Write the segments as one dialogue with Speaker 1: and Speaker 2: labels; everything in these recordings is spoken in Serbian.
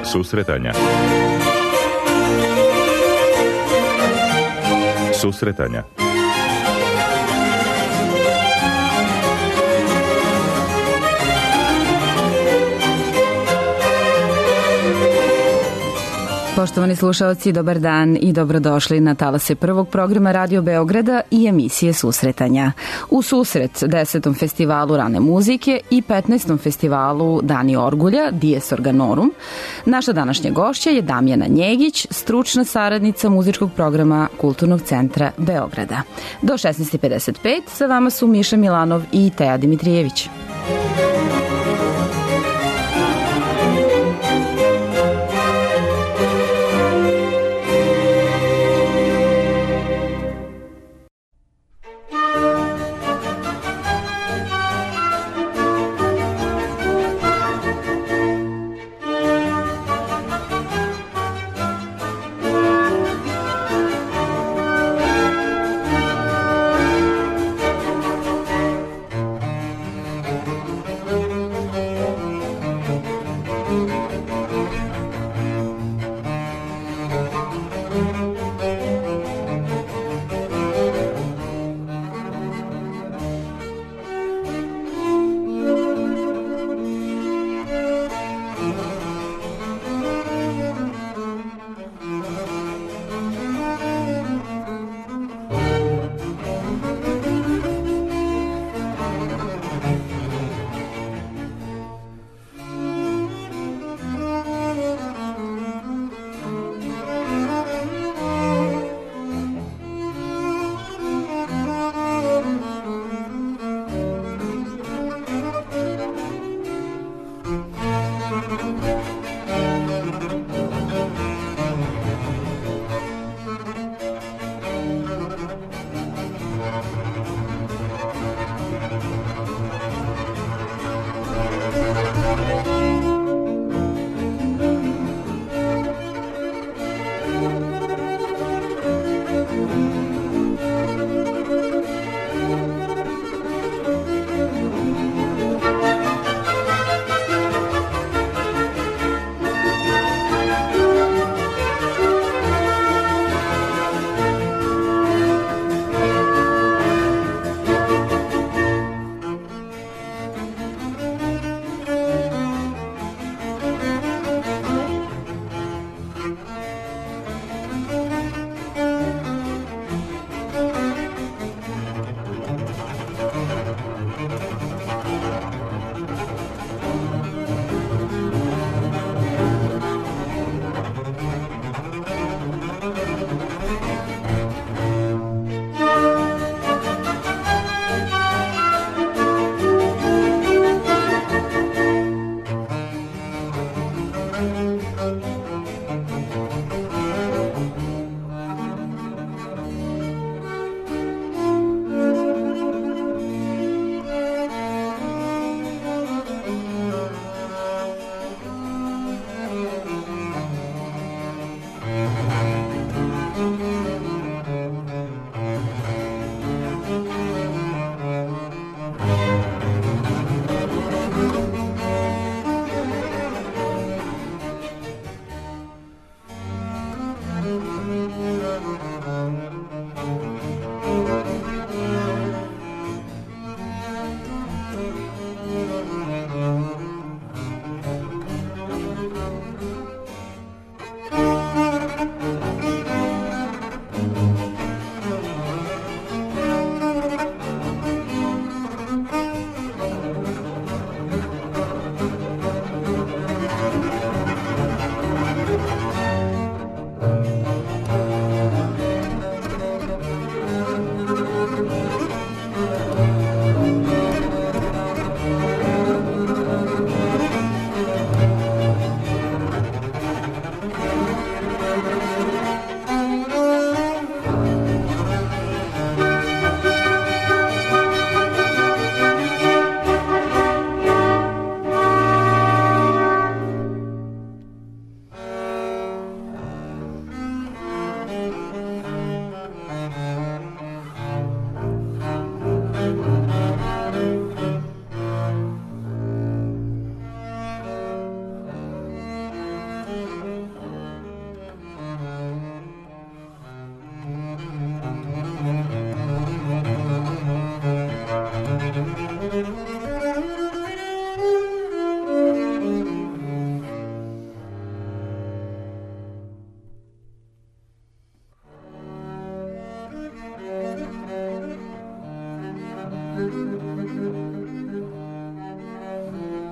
Speaker 1: Susretanja. Susretanja.
Speaker 2: Poštovani slušaoci, dobar dan i dobrodošli na talase prvog programa Radio Beograda i emisije Susretanja. U susret 10. festivalu rane muzike i 15. festivalu Dani Orgulja, Dies Organorum, naša današnja gošća je Damjana Njegić, stručna saradnica muzičkog programa Kulturnog centra Beograda. Do 16:55 sa vama su Miša Milanov i Teja Dimitrijević.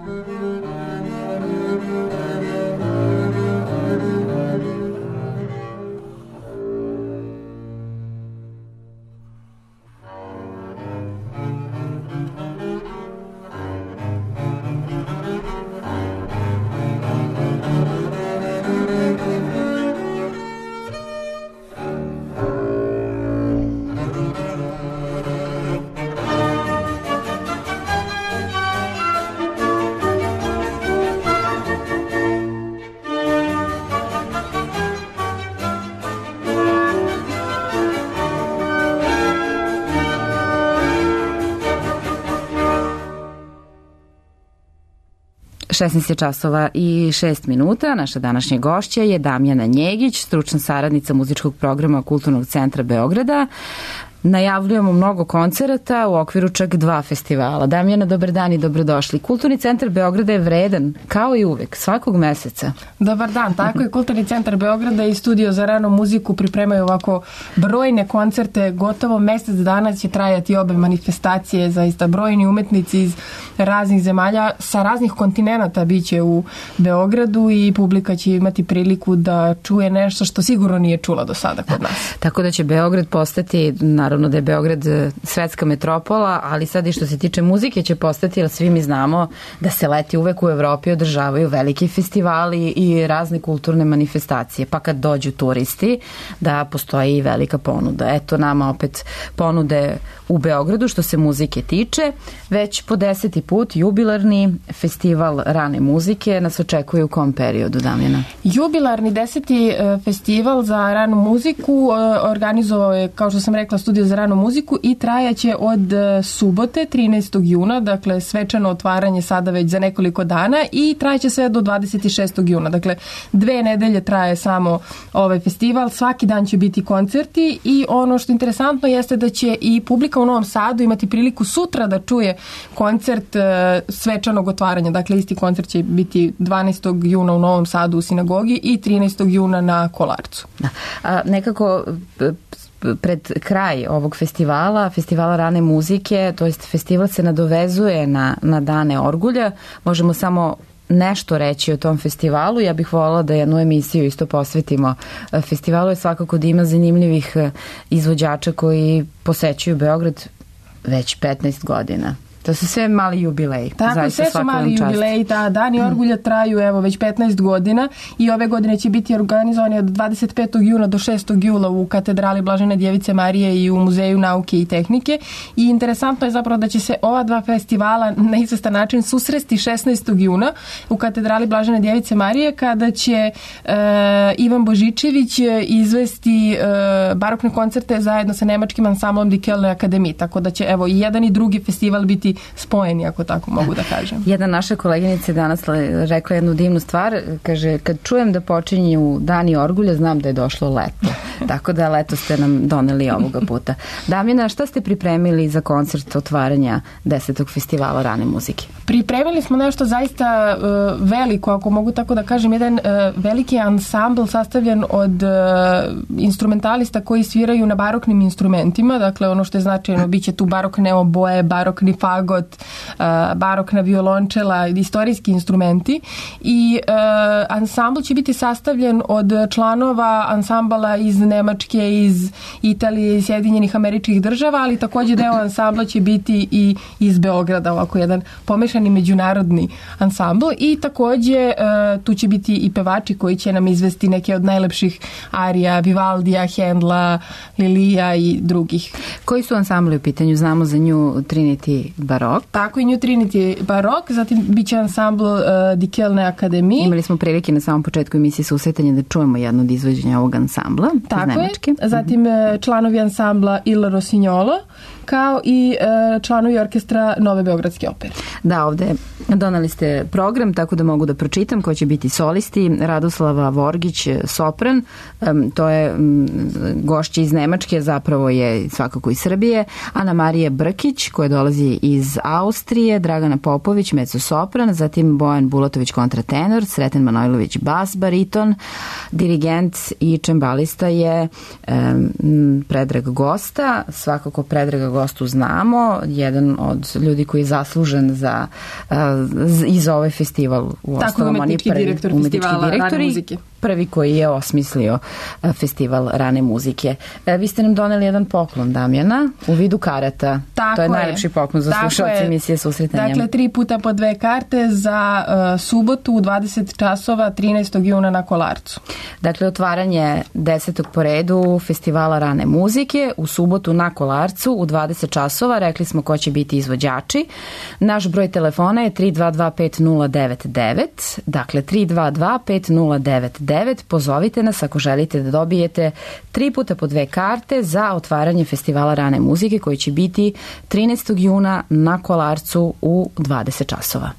Speaker 2: (16:06). Naša današnja gošća je Damjana Njegić, stručna saradnica muzičkog programa Kulturnog centra Beograda. Najavljujemo mnogo koncerata u okviru čak 2 festivala. Damjana, dobar dan i dobrodošli. Kulturni centar Beograda je vredan, kao i uvek, svakog meseca.
Speaker 1: Dobar dan, tako je. Kulturni centar Beograda i studio za ranu muziku pripremaju ovako brojne koncerte. Gotovo mesec dana će trajati obe manifestacije. Zaista brojni umetnici iz raznih zemalja, sa raznih kontinenata biće u Beogradu i publika će imati priliku da čuje nešto što sigurno nije čula do sada kod nas.
Speaker 2: Tako da će Beograd postati, naravno da je Beograd svetska metropola, ali sad i što se tiče muzike će postati, jer svi mi znamo da se leti uvek u Evropi održavaju veliki festivali i razne kulturne manifestacije, pa kad dođu turisti da postoji i velika ponuda. Eto nama opet ponude u Beogradu što se muzike tiče. Već po 10. put jubilarni festival rane muzike nas očekuje u kom periodu, Damjana?
Speaker 1: Jubilarni 10. festival za ranu muziku organizovao je, kao što sam rekla, studio za ranu muziku i trajaće od subote 13. juna, dakle svečano otvaranje sada već za nekoliko dana i trajaće sve do 26. juna. Dakle, 2 nedelje traje samo ovaj festival, svaki dan će biti koncerti i ono što je interesantno jeste da će i publika u Novom Sadu imati priliku sutra da čuje koncert svečanog otvaranja. Dakle, isti koncert će biti 12. juna u Novom Sadu u sinagogi i 13. juna na Kolarcu.
Speaker 2: Da. Nekako pred kraj ovog festivala rane muzike, to jest festival se nadovezuje na Dane Orgulja. Možemo samo nešto reći o tom festivalu. Ja bih voljela da jednu emisiju isto posvetimo festivalu, je svakako da ima zanimljivih izvođača koji posećuju Beograd već 15 godina. To su sve mali jubileji.
Speaker 1: Tako, sve su mali jubileji. Dani Orgulja traju evo već 15 godina i ove godine će biti organizovani od 25. juna do 6. jula u katedrali Blažene Djevice Marije i u Muzeju nauke i tehnike. I interesantno je zapravo da će se ova 2 festivala na izvestan način susresti 16. juna u katedrali Blažene Djevice Marije, kada će Ivan Božičević izvesti barokne koncerte zajedno sa nemačkim ansamblom Die Kölner Akademie. Tako da će evo i jedan i drugi festival biti spojeni, ako tako mogu da kažem.
Speaker 2: Jedna naša koleginica danas rekla jednu divnu stvar, kaže, kad čujem da počinju Dani Orgulja, znam da je došlo leto. Tako da leto ste nam doneli ovoga puta. Damjana, šta ste pripremili za koncert otvaranja 10. festivala rane muzike?
Speaker 1: Pripremili smo nešto zaista veliko, ako mogu tako da kažem, jedan veliki ansambl sastavljen od instrumentalista koji sviraju na baroknim instrumentima, dakle ono što je značajno, bit će tu barokne oboje, barokni fagot, barokna violončela, istorijski instrumenti i ansambl će biti sastavljen od članova ansambala iz Nemačke, iz Italije i Sjedinjenih Američkih Država, ali također deo ansambla će biti i iz Beograda, ovako jedan pomešani međunarodni ansambl i također tu će biti i pevači koji će nam izvesti neke od najlepših arija Vivaldija, Hendla, Lilija i drugih.
Speaker 2: Koji su ansambli u pitanju? Znamo za New Trinity Barok.
Speaker 1: Tako i New Trinity Barok, zatim bit će ansambl Die Kölner Akademie.
Speaker 2: Imali smo prilike na samom početku emisije susretanja da čujemo jedno od izvođenja ovog ansambla.
Speaker 1: Tako je. Zatim članovi ansambla Il Rossignolo, kao i članovi orkestra Nove Beogradske opere.
Speaker 2: Da, ovde donali ste program, tako da mogu da pročitam ko će biti solisti. Radoslava Vorgić, sopran, to je gošća iz Nemačke, zapravo je svakako iz Srbije. Ana Marija Brkić, koja dolazi iz iz Austrije, Dragana Popović, mezzosopran, zatim Bojan Bulatović, kontratenor, Sreten Manojlović, bas, bariton, dirigent i čembalista je Predrag Gosta. Svakako Predraga Gostu znamo, jedan od ljudi koji je zaslužen i za ovaj festival.
Speaker 1: Tako je umetnički direktor festivala rane muzike.
Speaker 2: Prvi koji je osmislio festival rane muzike. Vi ste nam doneli jedan poklon, Damjana, u vidu karata.
Speaker 1: Tako
Speaker 2: to je najlepši poklon za slušalce emisije Susretanja.
Speaker 1: Dakle, 3 puta po 2 karte za subotu u 20 časova 13. juna na Kolarcu.
Speaker 2: Dakle, otvaranje 10. po redu festivala rane muzike u subotu na Kolarcu u 20 časova. Rekli smo ko će biti izvođači. Naš broj telefona je 3225099. Dakle, 3225099. Pozovite nas ako želite da dobijete 3 puta po 2 karte za otvaranje festivala rane muzike koji će biti 13. juna na Kolarcu u 20 časova.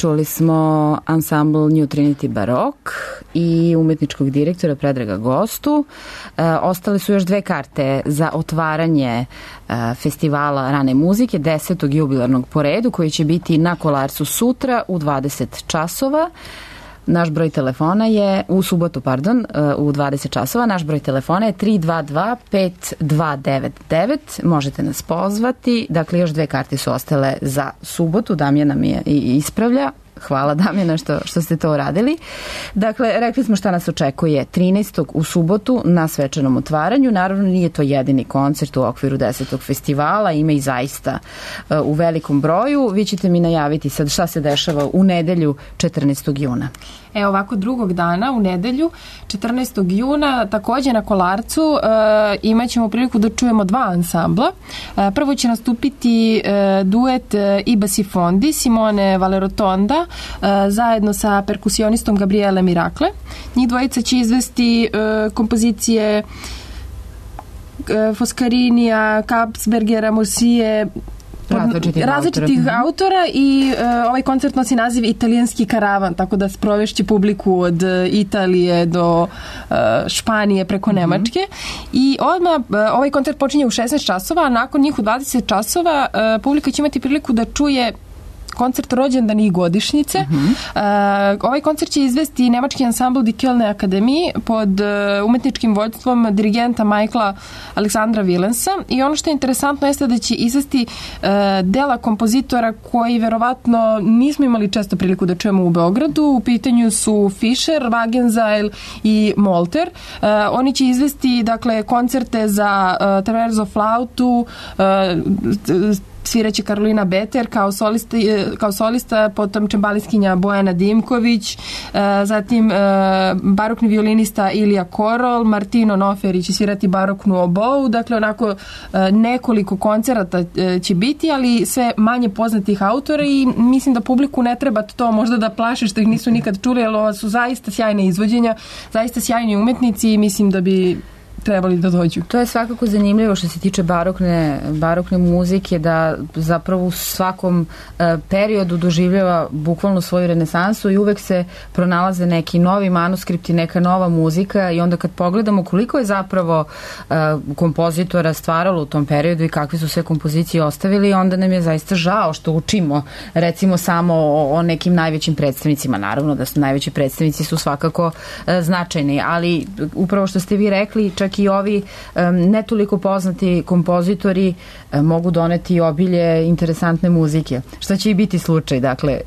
Speaker 2: Čuli smo ansambl New Trinity Barok i umetničkog direktora Predraga Gostu. Ostale su još 2 karte za otvaranje festivala rane muzike 10. jubilarnog po redu koji će biti na Kolarcu sutra u 20 časova. Naš broj telefona je, u subotu, u 20 časova, naš broj telefona je 322-5299, možete nas pozvati, dakle još 2 karte su ostale za subotu, Damjana mi je i ispravlja. Hvala Damjana što ste to uradili. Dakle, rekli smo šta nas očekuje 13. u subotu na svečanom otvaranju. Naravno, nije to jedini koncert u okviru 10. festivala, ima i zaista u velikom broju. Vi ćete mi najaviti sad šta se dešava u nedelju 14. juna.
Speaker 1: Ovako drugog dana, u nedelju, 14. juna, takođe na Kolarcu, imat ćemo priliku da čujemo 2 ansambla. Prvo će nastupiti duet Iba Sifondi, Simone Valerotonda, zajedno sa perkusionistom Gabriele Mirakle. Njih dvojica će izvesti kompozicije Foscarinija, Kapsbergera, Mursije, različitih autora i ovaj koncert nosi naziv Italijanski karavan, tako da sprovešće publiku od Italije do Španije preko Nemačke i odmah ovaj koncert počinje u 16 časova, a nakon njih u 20 časova publika će imati priliku da čuje koncert rođendan i godišnjice. Ovaj koncert će izvesti nemački ansambl Die Kölner Akademie pod umetničkim vođstvom dirigenta Michaela Aleksandra Willensa i ono što je interesantno jeste da će izvesti dela kompozitora koji verovatno nismo imali često priliku da čujemo u Beogradu. U pitanju su Fischer, Wagenseil i Molter. Oni će izvesti dakle koncerte za traverzo flautu, sviraće Karolina Beter kao solista, potom čembaliskinja Bojana Dimković, zatim barokni violinista Ilija Korol, Martino Noferi će svirati baroknu obou, dakle onako nekoliko koncerata će biti, ali sve manje poznatih autora i mislim da publiku ne treba to možda da plaše što ih nisu nikad čuli, ali ovo su zaista sjajne izvođenja, zaista sjajni umetnici i mislim da bi trebali da dođu.
Speaker 2: To je svakako zanimljivo što se tiče barokne muzike, da zapravo u svakom periodu doživljava bukvalno svoju renesansu i uvek se pronalaze neki novi manuskripti, neka nova muzika i onda kad pogledamo koliko je zapravo kompozitora stvaralo u tom periodu i kakve su sve kompozicije ostavili, onda nam je zaista žao što učimo recimo samo o nekim najvećim predstavnicima. Naravno da su najveći predstavnici su svakako značajni, ali upravo što ste vi rekli, čak i ovi ne toliko poznati kompozitori mogu doneti obilje interesantne muzike. Što će i biti slučaj, dakle,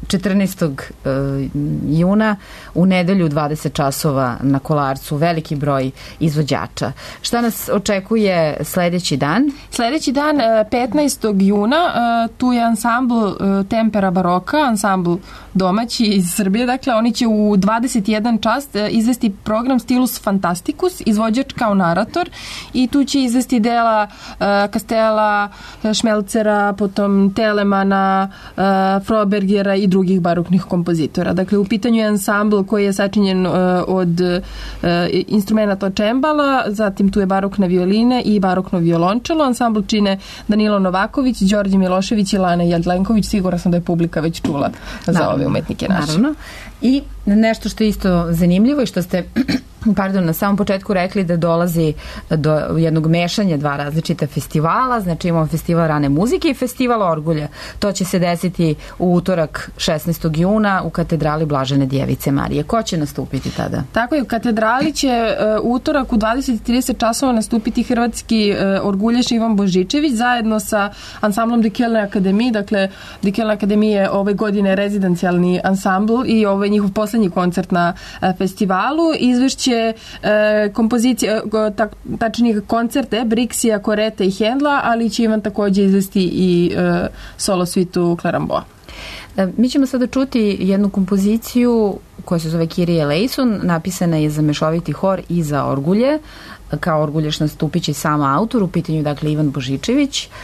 Speaker 2: 14. juna u nedelju 20 časova na Kolarcu, veliki broj izvođača. Šta nas očekuje sledeći dan?
Speaker 1: Sledeći dan, 15. juna, tu je ansambl Tempera Baroka, ansambl domaći iz Srbije, dakle, oni će u 21 čas izvesti program Stilus Fantasticus, izvođač kao narator i tu će izvesti dela Kastela, Šmelcera, potom Telemana, Frobergera i drugih baroknih kompozitora. Dakle, u pitanju je ansambl koji je sačinjen od instrumenta čembala, zatim tu je barokna violine i barokno violončelo. Ansambl čine Danilo Novaković, Đorđe Milošević i Lana Jadlenković. Sigurno sam da je publika već čula za ove umetnike naše.
Speaker 2: Naravno. I nešto što je isto zanimljivo i što ste na samom početku rekli da dolazi do jednog mešanja 2 različita festivala, znači imamo festival rane muzike i festival orgulja. To će se desiti u utorak 16. juna u katedrali Blažene Djevice Marije. Ko će nastupiti tada?
Speaker 1: Tako je, u katedrali će utorak u 20:30 časova nastupiti hrvatski orguljaš Ivan Božičević zajedno sa ansamblom Die Kölner Akademie. Dakle, Die Kölner Akademie je ove godine rezidencijalni ansambl i ovo je njihov poslednji koncert na festivalu. Izvešće kompozicije, tačnije koncerte Brixija, Koreta i Hendla, ali će Ivan takođe izvesti i solo svitu Klaramboa.
Speaker 2: Mi ćemo sada čuti jednu kompoziciju koja se zove Kyrie eleison, napisana je za mešoviti hor i za orgulje. Kao orgulješ nastupit će sam autor, u pitanju dakle Ivan Božičević.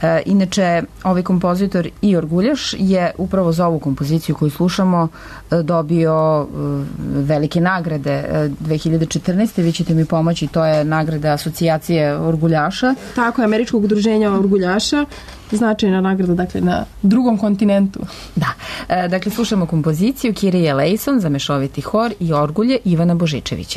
Speaker 2: Inače, ovaj kompozitor i orguljaš je upravo za ovu kompoziciju koju slušamo dobio velike nagrade 2014. Vi ćete mi pomoći, to je nagrada asocijacije orguljaša.
Speaker 1: Tako je, Američkog udruženja orguljaša, značajna nagrada, dakle, na drugom kontinentu.
Speaker 2: Da, dakle, slušamo kompoziciju Kirije Lejson za mešoviti hor i orgulje Ivana Božičevića.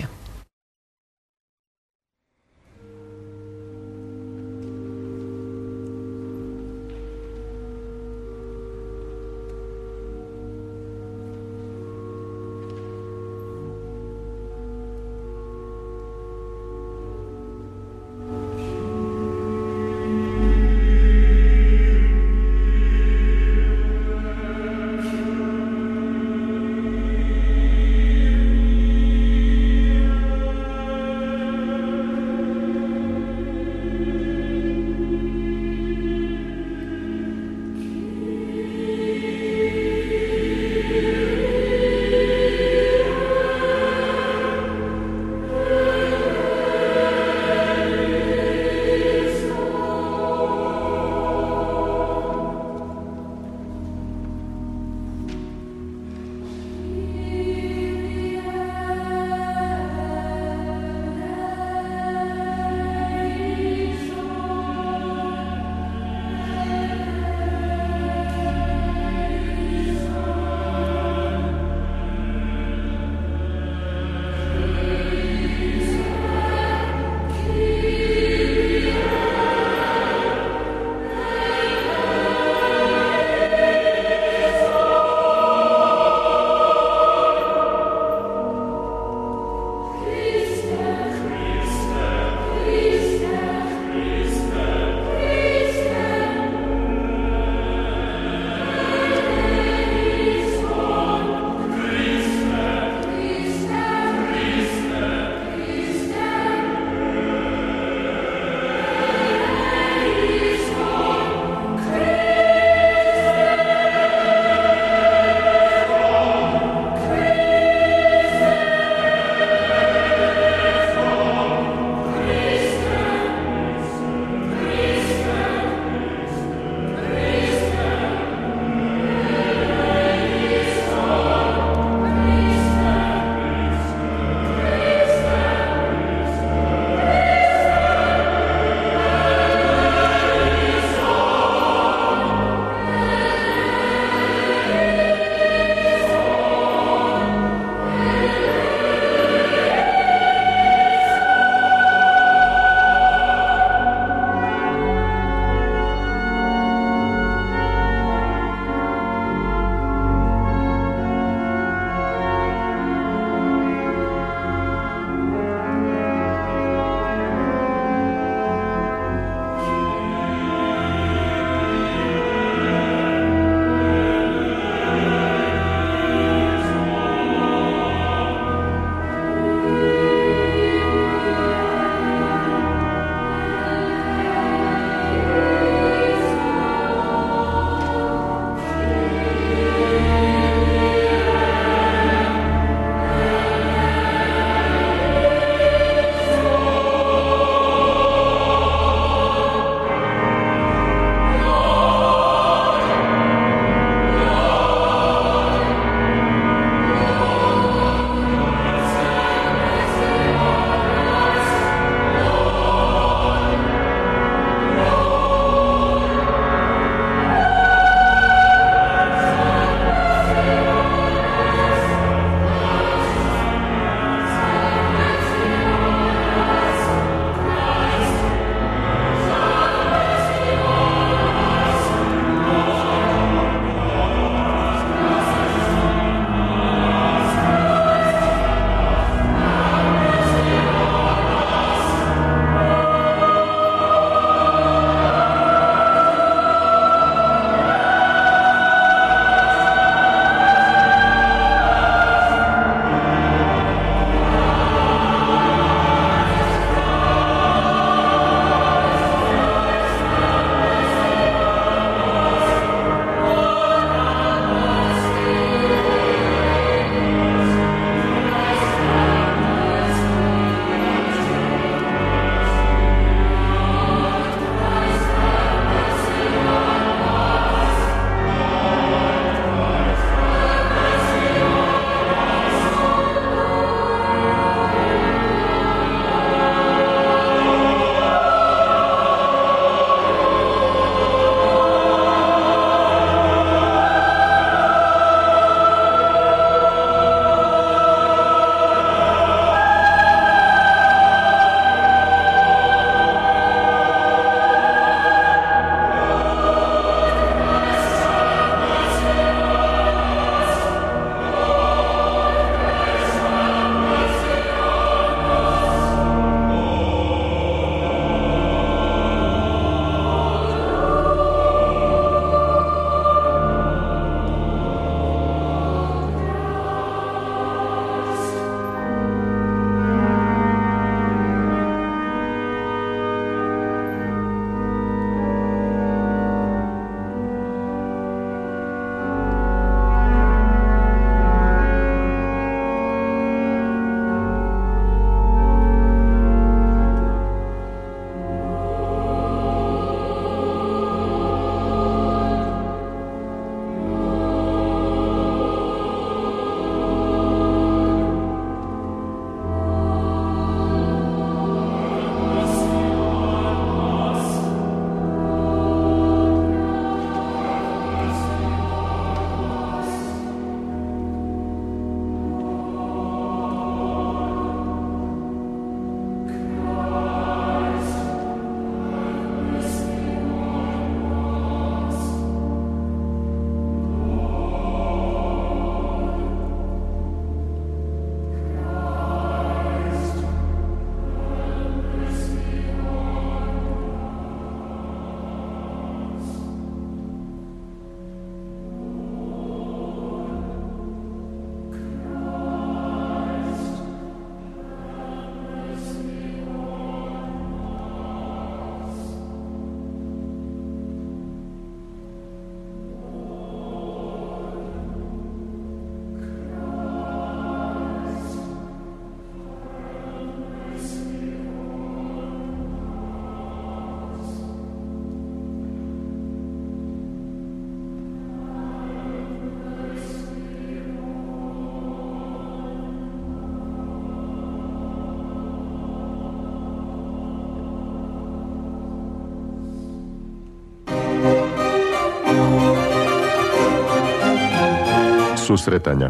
Speaker 3: Susretanja.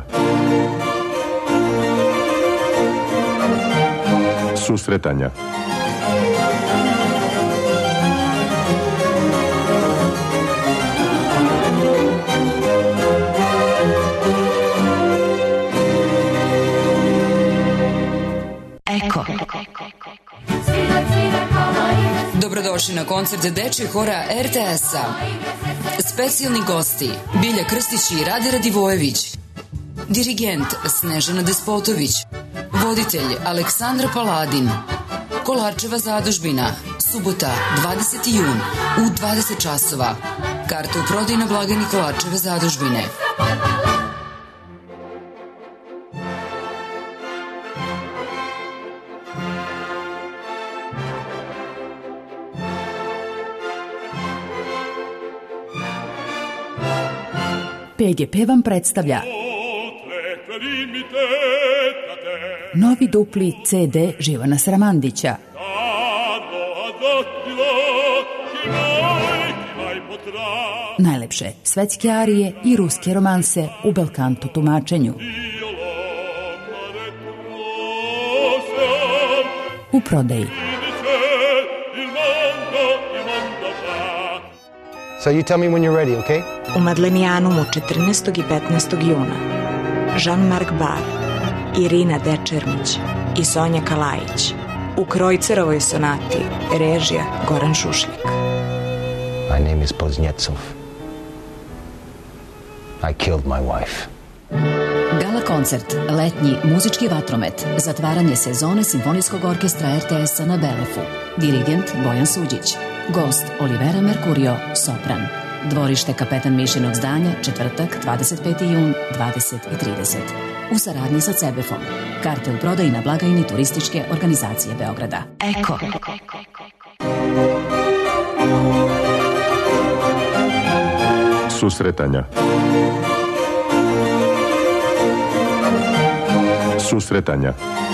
Speaker 3: Susretanja.
Speaker 4: Eko. Dobrodošli na koncert dečjeg hora RTS-a. Specijalni gosti Bilja Krstić i Rade Radivojević. Dirigent Snežana Despotović. Voditelj Aleksandra Paladin. Kolarčeva zadužbina. Subota, 20. jun u 20 časova. Karte u prodaju na blagajni Kolarčeve zadužbine.
Speaker 5: PGP vam predstavlja novi dupli CD Živana Sramandića. Najlepše svetske arije i ruske romanse u belkanto tumačenju. U prodaji.
Speaker 6: So you tell me when you're ready, okay?
Speaker 7: U Madlenijanumu 14. i 15. juna Jean-Marc Bar, Irina Dečermić i Sonja Kalajić. U Krojcerovoj sonati režija Goran Šušljak.
Speaker 6: My name is Poznjecov. I killed my wife.
Speaker 8: Gala koncert, letnji muzički vatromet, zatvaranje sezone Simfonijskog orkestra RTS-a na Belefu. Dirigent Bojan Suđić. Gost Olivera Mercurio, sopran. Dvorište Kapetan Mišinog zdanja, četvrtak, 25. jun, 20:30. U saradnji sa CEBEF-om. Karte u prodaji na blagajni Turističke organizacije Beograda.
Speaker 4: Eko.
Speaker 3: Susretanja. Susretanja.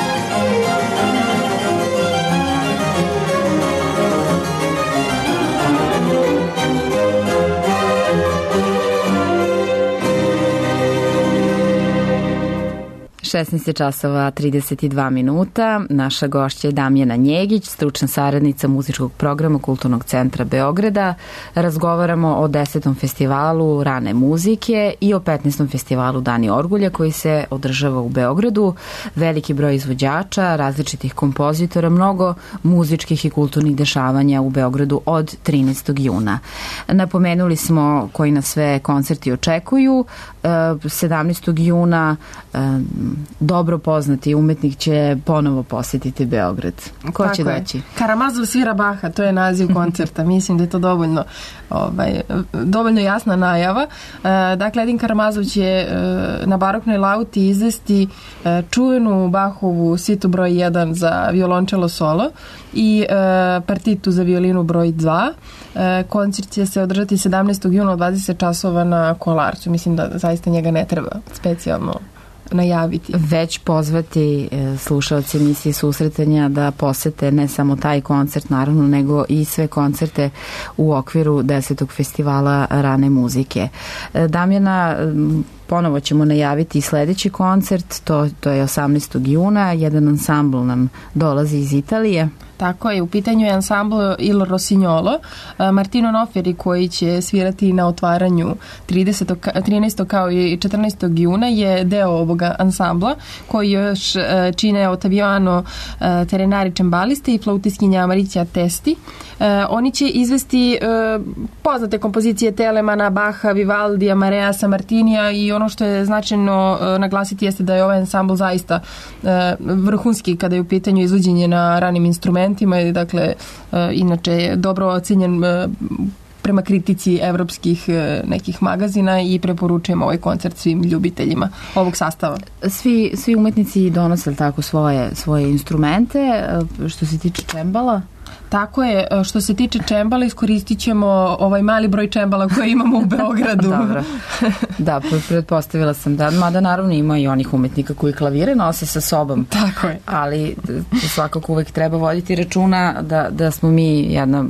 Speaker 2: 16 časova 32 minuta. Naša gošća je Damjana Njegić, stručna saradnica muzičkog programa Kulturnog centra Beograda. Razgovaramo o 10. festivalu rane muzike i o 15. festivalu Dani Orgulja koji se održava u Beogradu. Veliki broj izvođača, različitih kompozitora, mnogo muzičkih i kulturnih dešavanja u Beogradu od 13. juna. Napomenuli smo koji nas sve koncerti očekuju. 17. juna dobro poznati umetnik će ponovo posjetiti Beograd. Ko će doći?
Speaker 1: Karamazov svira Baha, to je naziv koncerta. Mislim da je to dovoljno jasna najava. Dakle, Edin Karamazov će na baroknoj lauti izvesti čuvenu Bahovu situ broj 1 za violončelo solo i partitu za violinu broj 2. Koncert će se održati 17. juna u 20 časova na Kolarcu. Mislim da zaista njega ne treba specijalno najaviti.
Speaker 2: Već pozvati slušaoci emisije Susretanja da posete ne samo taj koncert naravno, nego i sve koncerte u okviru 10. festivala rane muzike. Damjana, ponovo ćemo najaviti sledeći koncert, to je 18. juna, jedan ansambl nam dolazi iz Italije.
Speaker 1: Tako je, u pitanju je ansambl Il Rossignolo. Martino Noferi koji će svirati na otvaranju 13. kao i 14. juna je deo ovoga ansambla koji još čine Ottaviano Terenari čembaliste i flautiskinja Marića Testi. Oni će izvesti poznate kompozicije Telemana, Baha, Vivaldija, Mareasa, Martinija i ono što je značajno naglasiti jeste da je ovaj ansambl zaista vrhunski kada je u pitanju izvođenje na ranim instrumentima i dakle inače je dobro ocenjen prema kritici evropskih nekih magazina i preporučujem ovaj koncert svim ljubiteljima ovog sastava.
Speaker 2: Svi umetnici donose tako svoje instrumente. Što se tiče čembala?
Speaker 1: Tako je, što se tiče čembala iskoristit ćemo ovaj mali broj čembala koje imamo u Beogradu.
Speaker 2: Dobro. Da, pretpostavila sam da, mada naravno ima i onih umetnika koji klavire nose sa sobom.
Speaker 1: Tako je.
Speaker 2: Ali svakako uvek treba voditi računa da smo mi jedna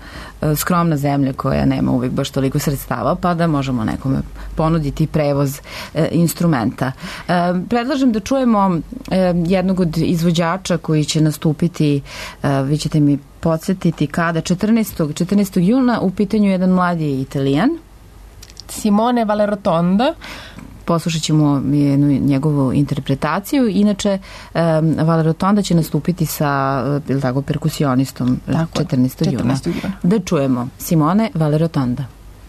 Speaker 2: skromna zemlja koja nema uvijek baš toliko sredstava, pa da možemo nekome ponuditi prevoz instrumenta. Predlažem da čujemo jednog od izvođača koji će nastupiti, vi ćete mi podsjetiti kada, 14. juna, u pitanju jedan mladi Italijan.
Speaker 1: Simone Valerotonda.
Speaker 2: Poslušat ćemo jednu njegovu interpretaciju. Inače, Valerotonda će nastupiti sa perkusionistom 14. juna. Da čujemo Simone Valerotonda.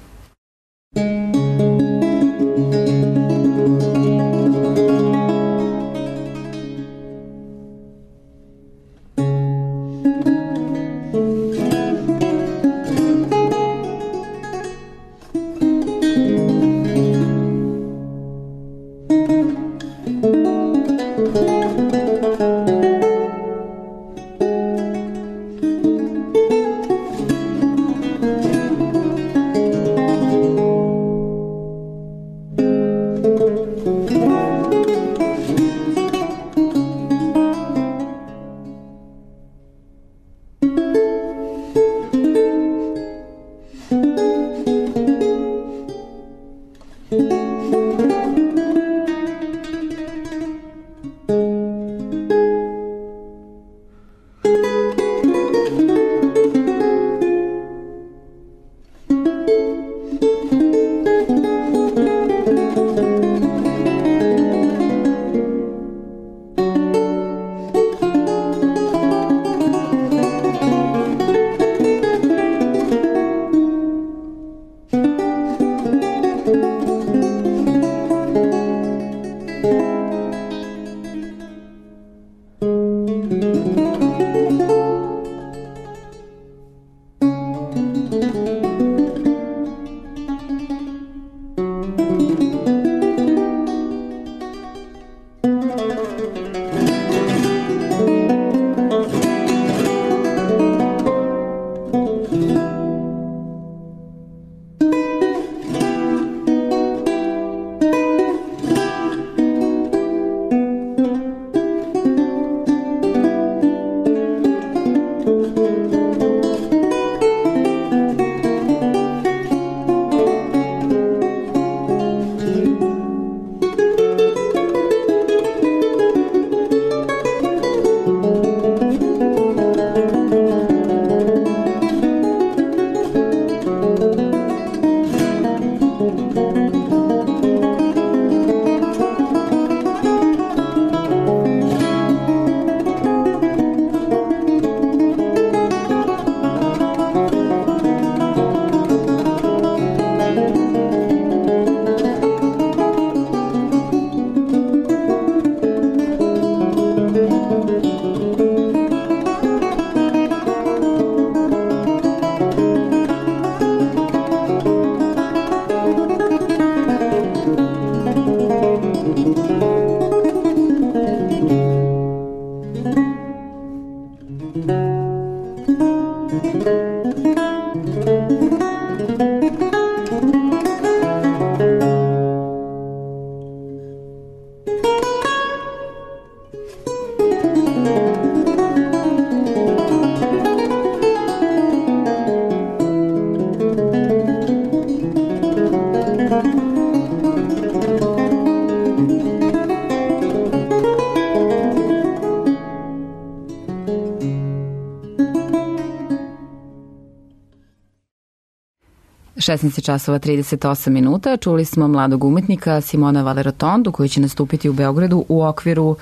Speaker 2: časova 38 minuta. Čuli smo mladog umetnika Simona Valerotondu koji će nastupiti u Beogradu u okviru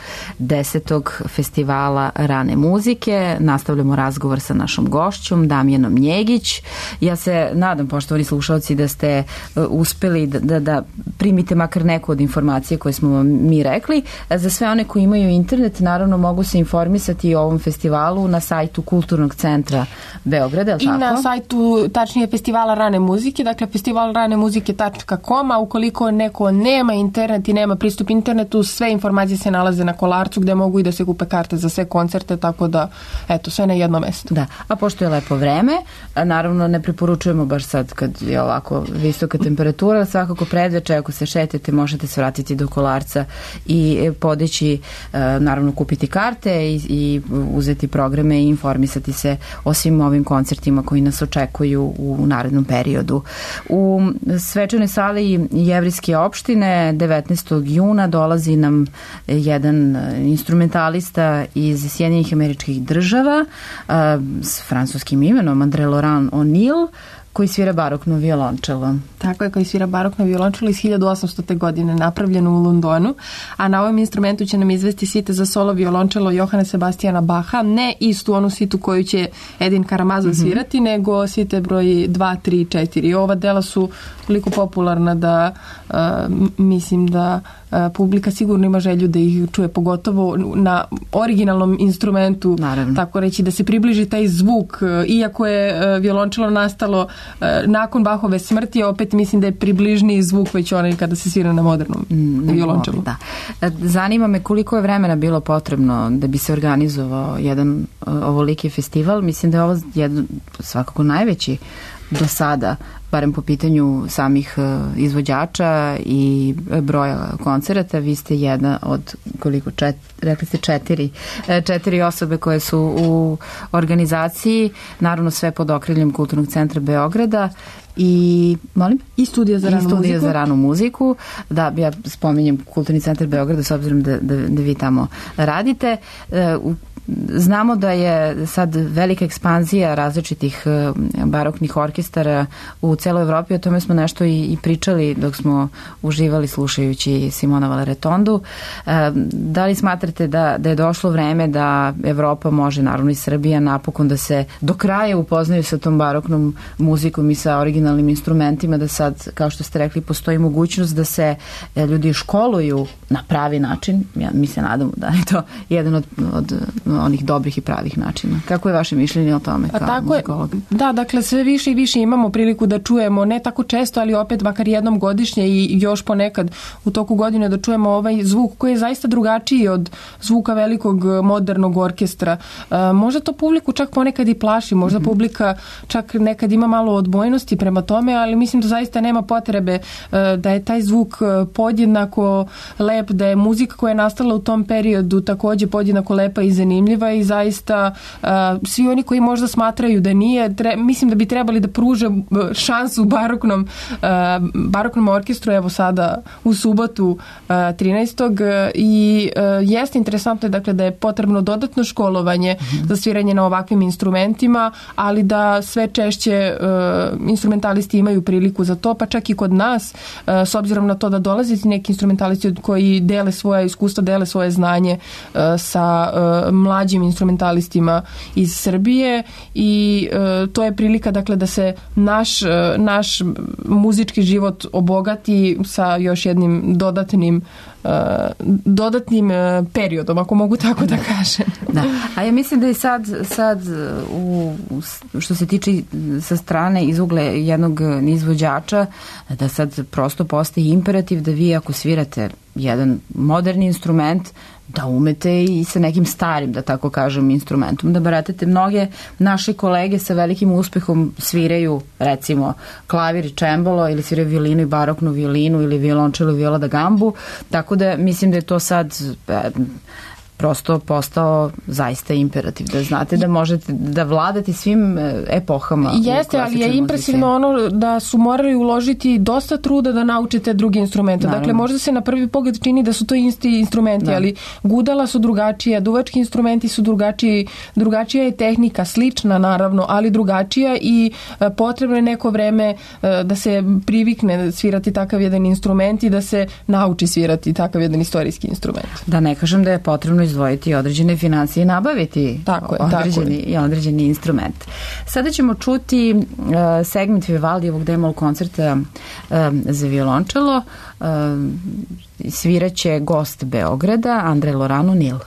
Speaker 2: 10. festivala rane muzike. Nastavljamo razgovor sa našom gošćom Damjanom Njegić. Ja se nadam, poštovani slušalci, da ste uspeli da primite makar neku od informacije koje smo vam mi rekli. Za sve one koji imaju internet, naravno mogu se informisati o ovom festivalu na sajtu Kulturnog centra Beograda.
Speaker 1: I na sajtu, tačnije, festivala rane muzike muzike, dakle festivalranemuzike.com, a ukoliko neko nema internet i nema pristup internetu, sve informacije se nalaze na Kolarcu gde mogu i da se kupe karte za sve koncerte, tako da eto, sve na jedno mesto.
Speaker 2: Da, a pošto je lepo vreme, naravno ne preporučujemo baš sad kad je ovako visoka temperatura, svakako predveče ako se šetate možete se vratiti do Kolarca i podići, naravno kupiti karte i uzeti programe i informisati se o svim ovim koncertima koji nas očekuju u narednom periodu. U svečanoj sali Jevrejske opštine 19. juna dolazi nam jedan instrumentalista iz Sjedinjenih Američkih Država s francuskim imenom André Laurent O'Neill, koji svira barokno violončelo.
Speaker 1: Tako je, koji svira barokno violončelo iz 1800. godine, napravljeno u Londonu, a na ovom instrumentu će nam izvesti svite za solo violončelo Johana Sebastijana Baha, ne istu onu svitu koju će Edin Karamazov svirati, nego svite broj 2, 3, 4. Ova dela su toliko popularna da mislim da publika sigurno ima želju da ih čuje, pogotovo na originalnom instrumentu, naravno. Tako reći, da se približi taj zvuk, iako je violončelo nastalo nakon Bachove smrti, opet mislim da je približniji zvuk već onaj kada se svira na modernom violončelu.
Speaker 2: Da. Zanima me koliko je vremena bilo potrebno da bi se organizovao jedan ovoliki festival. Mislim da je ovo jedan svakako najveći do sada, barem po pitanju samih izvođača i broja koncerata. Vi ste jedna od koliko, rekli ste četiri osobe koje su u organizaciji, naravno sve pod okriljem Kulturnog centra Beograda i
Speaker 1: studija za ranu
Speaker 2: muziku. Da, ja spominjem Kulturni centar Beograda s obzirom da vi tamo radite. Znamo da je sad velika ekspanzija različitih baroknih orkestara u celoj Evropi, o tome smo nešto i pričali dok smo uživali slušajući Simona Valeretondu. Da li smatrate da je došlo vreme da Evropa može, naravno i Srbija, napokon da se do kraja upoznaju sa tom baroknom muzikom i sa originalnim instrumentima, da sad, kao što ste rekli, postoji mogućnost da se ljudi školuju na pravi način? Mi se nadamo da je to jedan od onih dobrih i pravih načina. Kako je vaše mišljenje o tome kao muzikolog?
Speaker 1: Da, dakle sve više i više imamo priliku da čujemo, ne tako često, ali opet makar jednom godišnje i još ponekad u toku godine da čujemo ovaj zvuk koji je zaista drugačiji od zvuka velikog modernog orkestra. Možda to publiku čak ponekad i plaši, možda publika čak nekad ima malo odbojnosti prema tome, ali mislim da zaista nema potrebe, da je taj zvuk podjednako lep, da je muzika koja je nastala u tom periodu takođe podjednako lepa i zanimljiva i zaista svi oni koji možda smatraju da nije, mislim da bi trebali da pruže šansu baroknom orkestru, evo sada u subotu 13. I jeste interesantno dakle da je potrebno dodatno školovanje za sviranje na ovakvim instrumentima, ali da sve češće instrumentalisti imaju priliku za to, pa čak i kod nas, s obzirom na to da dolaziti neki instrumentalisti koji dele svoje iskustva, dele svoje znanje sa mlađim instrumentalistima iz Srbije i to je prilika dakle da se naš muzički život obogati sa još jednim dodatnim periodom, ako mogu tako da kažem.
Speaker 2: Da. A ja mislim da je sad što se tiče sa strane iz ugla jednog izvođača, da sad prosto postoji imperativ da vi ako svirate jedan moderni instrument, da umete i sa nekim starim, da tako kažem, instrumentom, da baratate. Mnoge naše kolege sa velikim uspehom sviraju, recimo, klavir i čembalo ili sviraju violinu i baroknu violinu ili violončelo i viola da gambu, tako da mislim da je to sad prosto postao zaista imperativ, da znate da možete da vladate svim epohama.
Speaker 1: Jeste, ali je impresivno ono da su morali uložiti dosta truda da naučite druge instrumente. Naravno. Dakle, možda se na prvi pogled čini da su to isti instrumenti, ali gudala su drugačija, duvački instrumenti su drugačiji, drugačija je tehnika, slična naravno, ali drugačija i potrebno je neko vreme da se privikne svirati takav jedan instrument i da se nauči svirati takav jedan istorijski instrument.
Speaker 2: Da ne kažem da je potrebno izdvojiti određene financije i nabaviti određeni instrument. Sada ćemo čuti segment Vivaldijevog demol koncerta za violončelo. Sviraće gost Beograda, André Laurent O'Neill.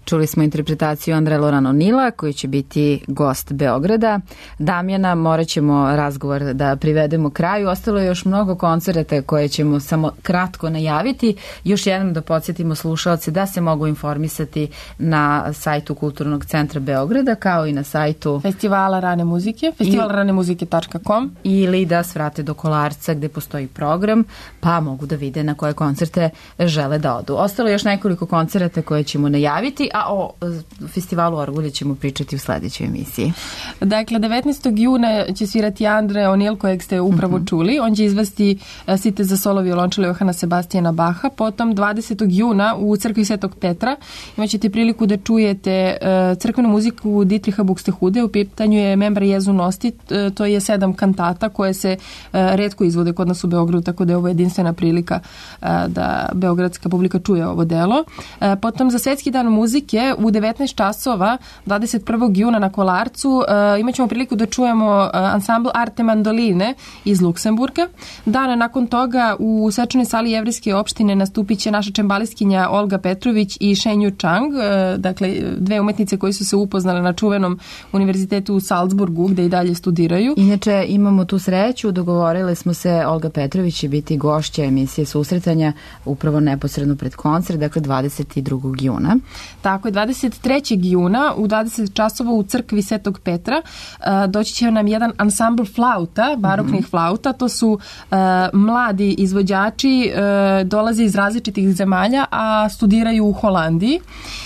Speaker 2: Čuli smo interpretaciju Andre Laurent O'Neala koji će biti gost Beograda. Damjana, morat ćemo razgovor da privedemo kraju. Ostalo je još mnogo koncerata koje ćemo samo kratko najaviti. Još jednom da podsjetimo slušalce da se mogu informisati na sajtu Kulturnog centra Beograda kao i na sajtu
Speaker 1: Festivala rane muzike, festivalranemuzike.com,
Speaker 2: ili da svrate do Kolarca gde postoji program pa mogu da vide na koje koncerte žele da odu. Ostalo je još nekoliko koncerata koje ćemo najaviti, a o festivalu Orgulje ćemo pričati u sledećoj emisiji.
Speaker 1: Dakle, 19. juna će svirati Andre O'Neal kojeg ste upravo čuli. On će izvesti Site za solo violončelo Johana Sebastijana Baha. Potom 20. juna u crkvi Svetog Petra imaćete priliku da čujete crkvenu muziku Dietricha Buxtehude. U pitanju je Membra Jezu Nosti. To je 7 kantata koje se retko izvode kod nas u Beogradu, tako da je ovo jedinstvena prilika da beogradska publika čuje ovo delo. Potom za Svetski dan muzike u 19 časova 21. juna na Kolarcu imat ćemo priliku da čujemo ansambl Arte Mandoline iz Luksemburga. Dana nakon toga u svečanoj sali Jevrejske opštine nastupit će naša čembalistkinja Olga Petrović i Shenju Chang, dakle dve umetnice koje su se upoznale na čuvenom univerzitetu u Salzburgu gde i dalje studiraju.
Speaker 2: Inače imamo tu sreću, dogovorili smo se, Olga Petrović će biti gošća emisije Susretanja upravo neposredno pred koncert, dakle 22. juna.
Speaker 1: Tako je, 23. juna u 20 časova u crkvi Svetog Petra doći će nam jedan ansambl flauta, baroknih flauta. To su mladi izvođači, dolaze iz različitih zemalja, a studiraju u Holandiji.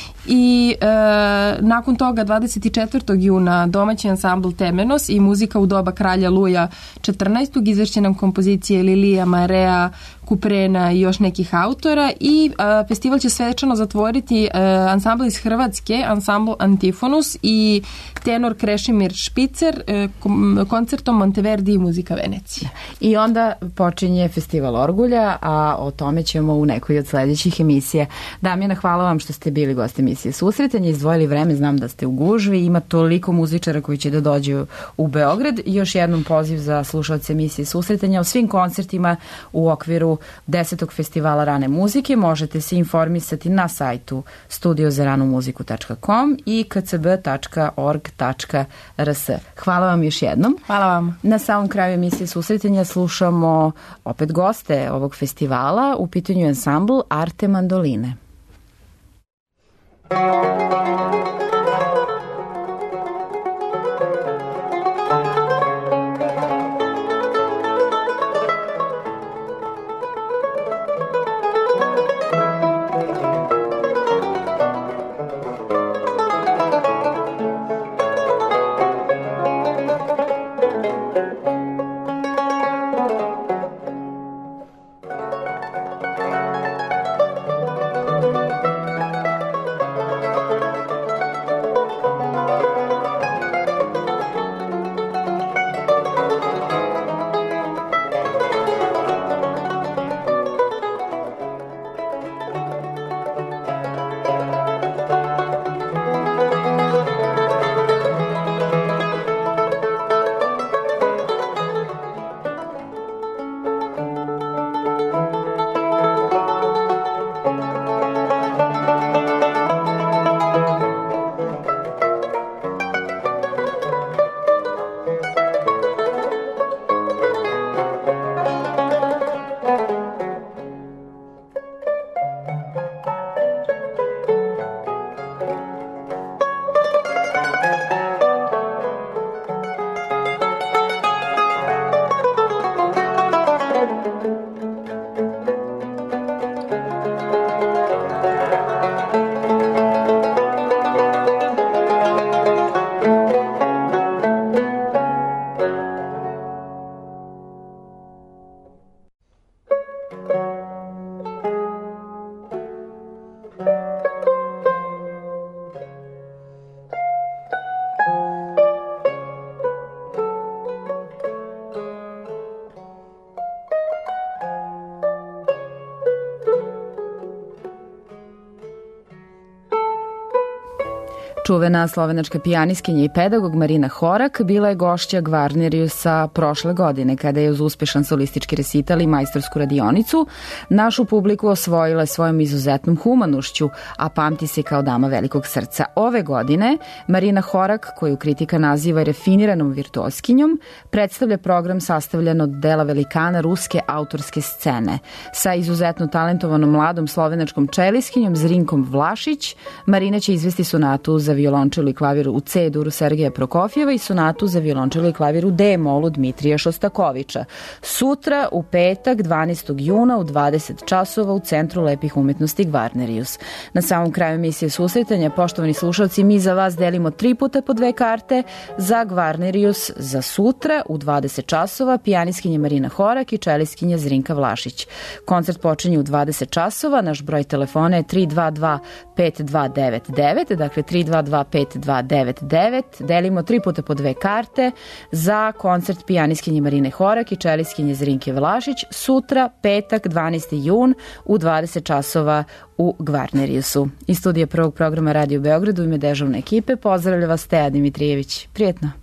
Speaker 1: I nakon toga 24. juna domaći ansambl Temenos i muzika u doba kralja Luja 14. izvešće nam kompozicije Lilija, Marea, Kuprena i još nekih autora i festival će svečano zatvoriti ansambl iz Hrvatske, ansambl Antifonus i tenor Krešimir Špicer koncertom Monteverdi i muzika Venecije.
Speaker 2: I onda počinje festival Orgulja, a o tome ćemo u nekoj od sledećih emisija. Damjana, hvala vam što ste bili gost emisije Susretanje, izdvojili vreme, znam da ste u gužvi, ima toliko muzičara koji će da dođu u Beograd. Još jednom poziv za slušalce emisije Susretanja o svim koncertima u okviru 10. festivala rane muzike. Možete se informisati na sajtu studiozaranomuziku.com i kcb.org.rs. Hvala vam još jednom.
Speaker 1: Hvala vam.
Speaker 2: Na samom kraju emisije Susretanja slušamo opet goste ovog festivala. U pitanju je ansambl Arte Mandoline. Čuvena slovenačka pijaniskinja i pedagog Marina Horak bila je gošća Gvarneriusa prošle godine, kada je uz uspešan solistički resital i majstorsku radionicu našu publiku osvojila svojom izuzetnom humanošću, a pamti se kao dama velikog srca. Ove godine Marina Horak, koju kritika naziva rafiniranom virtuoskinjom, predstavlja program sastavljen od dela velikana ruske autorske scene. Sa izuzetno talentovanom mladom slovenačkom čeliskinjom Zrinkom Vlašić, Marina će izvesti sonatu za violončelu i klavir u C-duru Sergeja Prokofjeva i sonatu za violončelu i klavir u D-molu Dmitrija Šostakovića. Sutra, u petak, 12. juna u 20 časova u Centru lepih umetnosti Gvarnerius. Na samom kraju emisije Susretanja, poštovani slušalci, mi za vas delimo 3 puta po 2 karte za Gvarnerius za sutra u 20 časova, pijaniskinja Marina Horak i čeliskinja Zrinka Vlašić. Koncert počinje u 20 časova, naš broj telefona je 322 5299, dakle 322 5299, delimo 3 puta po 2 karte za koncert pijaniskinje Marine Horak i čeliskinje Zrinke Vlašić sutra, petak, 12. jun u 20 časova u Gvarneriusu. Iz studija prvog programa Radio Beograd u ime dežavne ekipe pozdravlja vas Teja Dimitrijević. Prijetno!